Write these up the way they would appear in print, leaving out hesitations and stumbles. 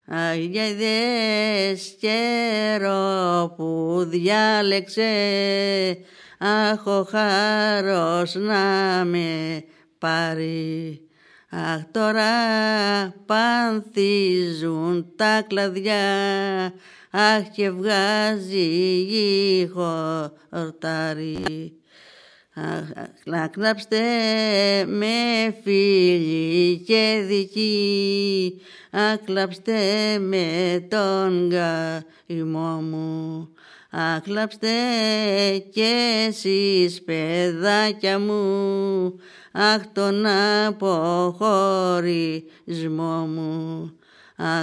Αχ, για είδες καιρό που διάλεξε, αχ, ο χάρος να με πάρει. Αχ, τώρα πανθίζουν τα κλαδιά, αχ, και βγάζει ήχο χορτάρι. Αχ, να κλάψτε με φίλοι και δικοί, αχ, κλάψτε με τον καημό μου. Αχ, κλάψτε κι εσείς παιδάκια μου, αχ, τον αποχωρισμό μου. Αχ,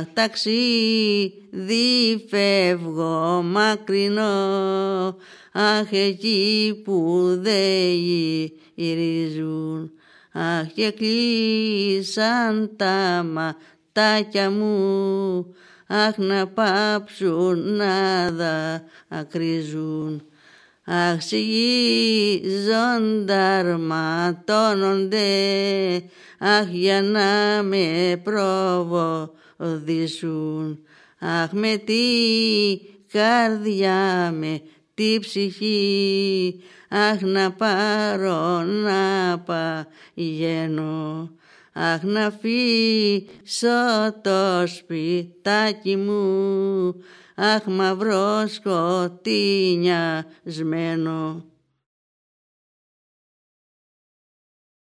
ταξίδι φεύγω μακρινό, αχ, εκεί που δεν γυρίζουν. Αχ, και κλείσαν τα ματάκια μου, αχ, να πάψουν να δακρύζουν. Αχ, σιγοί ζωνταρματώνονται, αχ, για να με προβοδίσουν. Αχ, με τη καρδιά, με τη ψυχή, αχ, να πάρω να πηγαίνω. Αχ, να αφήσω το σπιτάκι μου, αχ, μαύρο σκοτεινιασμένο.